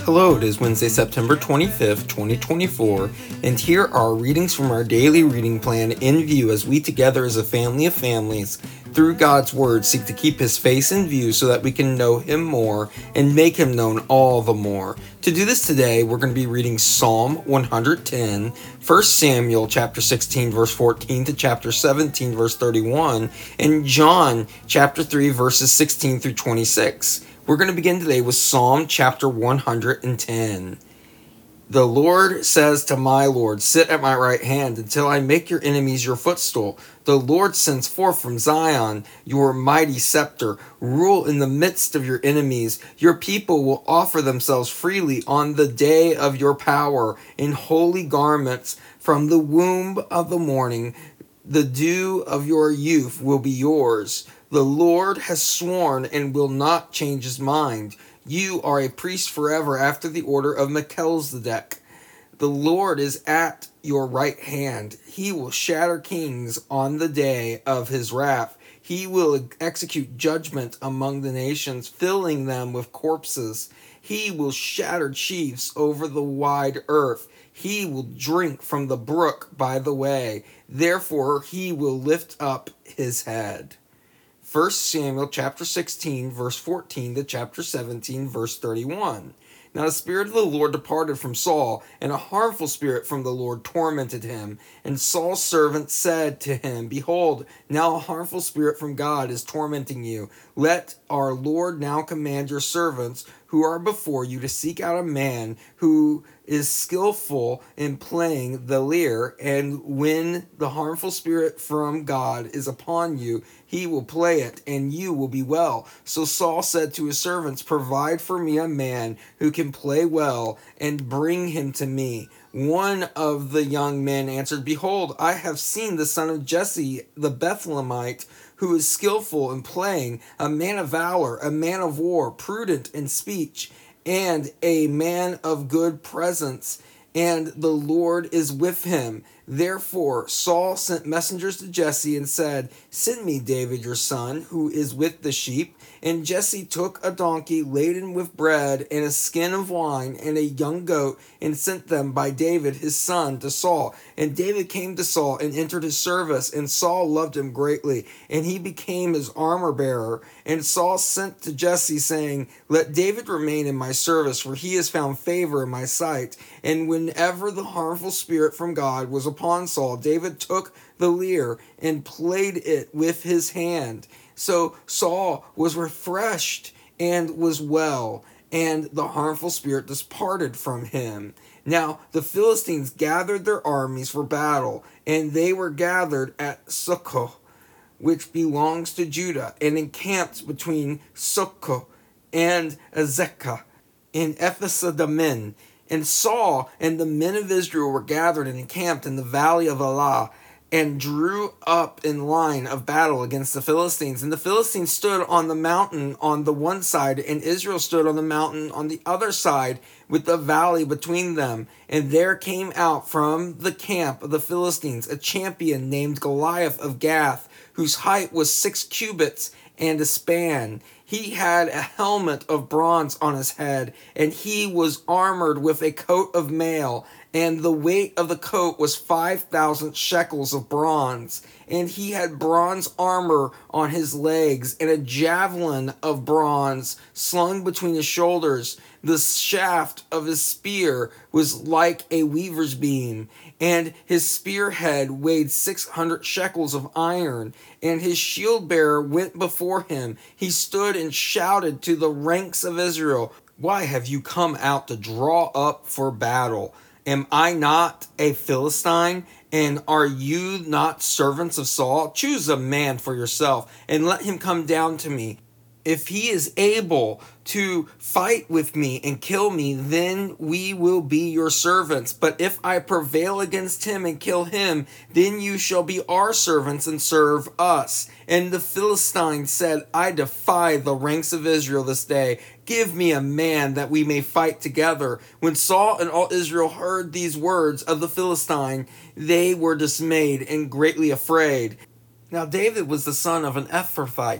Hello, it is Wednesday, September 25th, 2024, and here are readings from our daily reading plan in view as we together as a family of families, through God's Word, seek to keep His face in view so that we can know Him more and make Him known all the more. To do this today, we're going to be reading Psalm 110, 1 Samuel chapter 16, verse 14 to chapter 17, verse 31, and John chapter 3, verses 16 through 26. We're going to begin today with Psalm chapter 110. The Lord says to my Lord, sit at my right hand until I make your enemies your footstool. The Lord sends forth from Zion your mighty scepter. Rule in the midst of your enemies. Your people will offer themselves freely on the day of your power in holy garments from the womb of the morning. The dew of your youth will be yours. The Lord has sworn and will not change his mind. You are a priest forever after the order of Melchizedek. The Lord is at your right hand. He will shatter kings on the day of his wrath. He will execute judgment among the nations, filling them with corpses. He will shatter chiefs over the wide earth. He will drink from the brook by the way. Therefore he will lift up his head. 1 Samuel chapter 16, verse 14 to chapter 17, verse 31. Now the Spirit of the Lord departed from Saul, and a harmful spirit from the Lord tormented him. And Saul's servant said to him, behold, now a harmful spirit from God is tormenting you. Let our Lord now command your servants who are before you to seek out a man who is skillful in playing the lyre, and when the harmful spirit from God is upon you, he will play it, and you will be well. So Saul said to his servants, provide for me a man who can play well, and bring him to me. One of the young men answered, behold, I have seen the son of Jesse the Bethlehemite, who is skillful in playing, a man of valor, a man of war, prudent in speech, and a man of good presence, and the Lord is with him. Therefore Saul sent messengers to Jesse and said, send me David your son, who is with the sheep. And Jesse took a donkey laden with bread and a skin of wine and a young goat, and sent them by David his son to Saul. And David came to Saul and entered his service, and Saul loved him greatly, and he became his armor bearer. And Saul sent to Jesse, saying, let David remain in my service, for he has found favor in my sight. And whenever the harmful spirit from God was upon Saul, David took the lyre and played it with his hand. So Saul was refreshed and was well, and the harmful spirit departed from him. Now the Philistines gathered their armies for battle, and they were gathered at Succoth, which belongs to Judah, and encamped between Succoth and Azekah in Ephes-dammim. And Saul and the men of Israel were gathered and encamped in the valley of Elah, and drew up in line of battle against the Philistines. And the Philistines stood on the mountain on the one side, and Israel stood on the mountain on the other side, with the valley between them. And there came out from the camp of the Philistines a champion named Goliath of Gath, whose height was 6 cubits and a span. He had a helmet of bronze on his head, and he was armored with a coat of mail, and the weight of the coat was 5,000 shekels of bronze. And he had bronze armor on his legs, and a javelin of bronze slung between his shoulders. The shaft of his spear was like a weaver's beam, and his spearhead weighed 600 shekels of iron. And his shield bearer went before him. He stood and shouted to the ranks of Israel, why have you come out to draw up for battle? Am I not a Philistine? And are you not servants of Saul? Choose a man for yourself, and let him come down to me. If he is able to fight with me and kill me, then we will be your servants. But if I prevail against him and kill him, then you shall be our servants and serve us. And the Philistine said, I defy the ranks of Israel this day. Give me a man that we may fight together. When Saul and all Israel heard these words of the Philistine, they were dismayed and greatly afraid. Now David was the son of an Ephrathite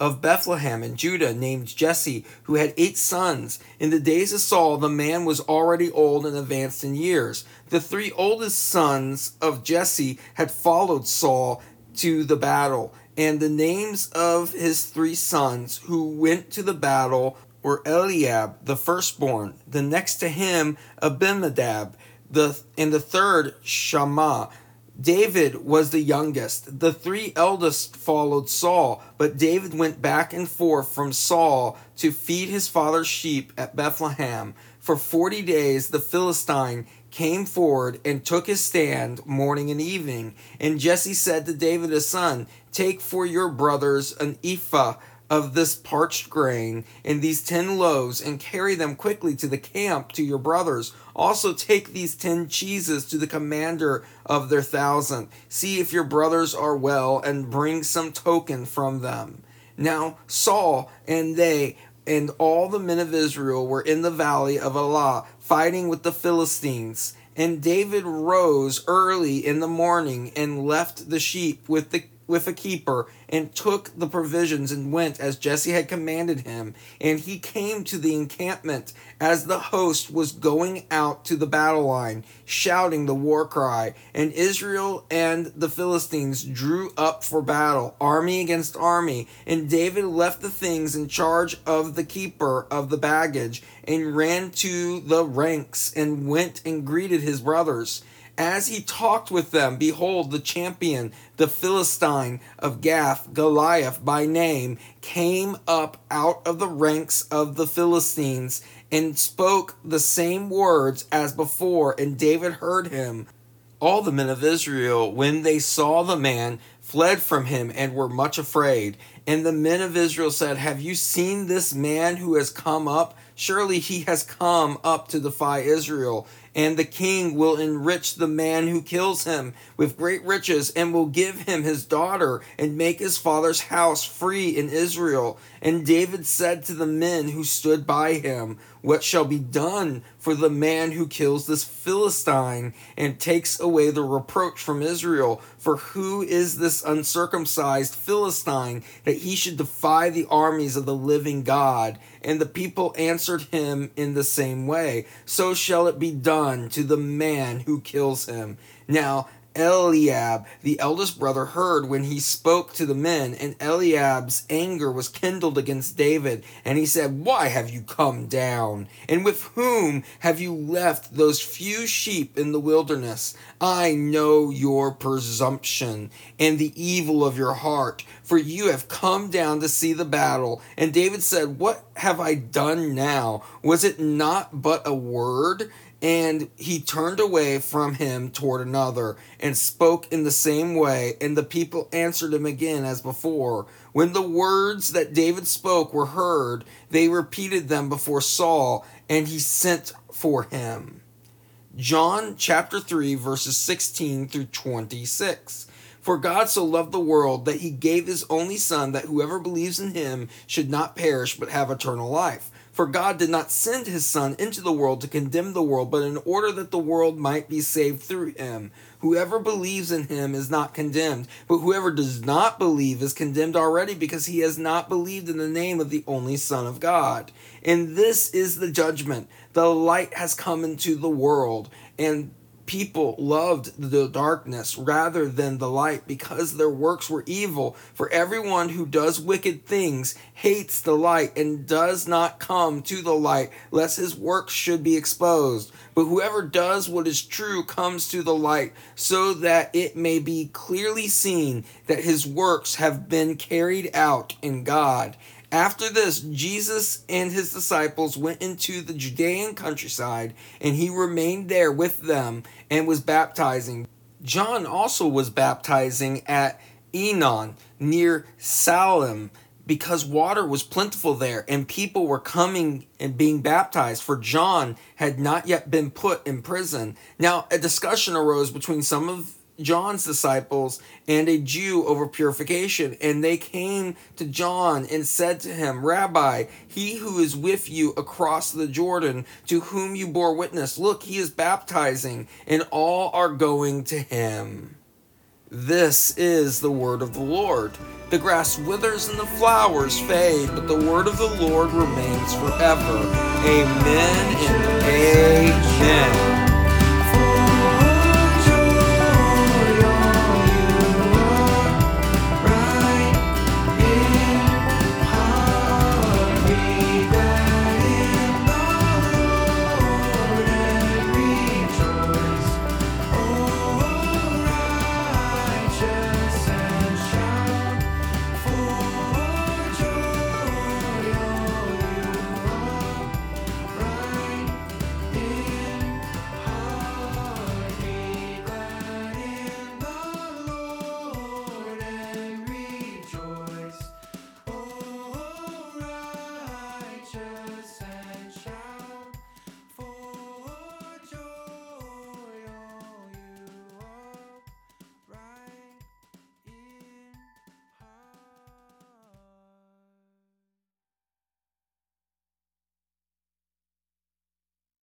of Bethlehem in Judah named Jesse, who had 8 sons. In the days of Saul, the man was already old and advanced in years. The 3 oldest sons of Jesse had followed Saul to the battle, and the names of his 3 sons who went to the battle were Eliab, the firstborn, the next to him Abinadab, and the third Shammah. David was the youngest. The 3 eldest followed Saul, but David went back and forth from Saul to feed his father's sheep at Bethlehem. For 40 days the Philistine came forward and took his stand morning and evening. And Jesse said to David his son, "Take for your brothers an ephah of this parched grain and these 10 loaves, and carry them quickly to the camp to your brothers. Also take these 10 cheeses to the commander of their 1,000. See if your brothers are well, and bring some token from them." Now Saul and they and all the men of Israel were in the valley of Elah, fighting with the Philistines. And David rose early in the morning and left the sheep with a keeper, and took the provisions and went as Jesse had commanded him. And he came to the encampment as the host was going out to the battle line, shouting the war cry. And Israel and the Philistines drew up for battle, army against army. And David left the things in charge of the keeper of the baggage, and ran to the ranks, and went and greeted his brothers. As he talked with them, behold, the champion, the Philistine of Gath, Goliath by name, came up out of the ranks of the Philistines, and spoke the same words as before, and David heard him. All the men of Israel, when they saw the man, fled from him, and were much afraid. And the men of Israel said, "Have you seen this man who has come up? Surely he has come up to defy Israel. And the king will enrich the man who kills him with great riches, and will give him his daughter, and make his father's house free in Israel." And David said to the men who stood by him, "What shall be done for the man who kills this Philistine, and takes away the reproach from Israel? For who is this uncircumcised Philistine, that he should defy the armies of the living God?" And the people answered him in the same way, "So shall it be done to the man who kills him." Now Eliab, the eldest brother, heard when he spoke to the men, and Eliab's anger was kindled against David. And he said, "Why have you come down? And with whom have you left those few sheep in the wilderness? I know your presumption and the evil of your heart, for you have come down to see the battle." And David said, "What have I done now? Was it not but a word?" And he turned away from him toward another, and spoke in the same way. And the people answered him again as before. When the words that David spoke were heard, they repeated them before Saul, and he sent for him. John chapter 3, verses 16 through 26. For God so loved the world that he gave his only Son, that whoever believes in him should not perish but have eternal life. For God did not send his Son into the world to condemn the world, but in order that the world might be saved through him. Whoever believes in him is not condemned, but whoever does not believe is condemned already, because he has not believed in the name of the only Son of God. And this is the judgment. The light has come into the world, and people loved the darkness rather than the light, because their works were evil. For everyone who does wicked things hates the light, and does not come to the light, lest his works should be exposed. But whoever does what is true comes to the light, so that it may be clearly seen that his works have been carried out in God. After this, Jesus and his disciples went into the Judean countryside, and he remained there with them and was baptizing. John also was baptizing at Enon, near Salem, because water was plentiful there, and people were coming and being baptized, for John had not yet been put in prison. Now a discussion arose between some of John's disciples and a Jew over purification, and they came to John and said to him, "Rabbi, he who is with you across the Jordan, to whom you bore witness, look, he is baptizing, and all are going to him." This is the word of the Lord. The grass withers and the flowers fade, but the word of the Lord remains forever. Amen and amen.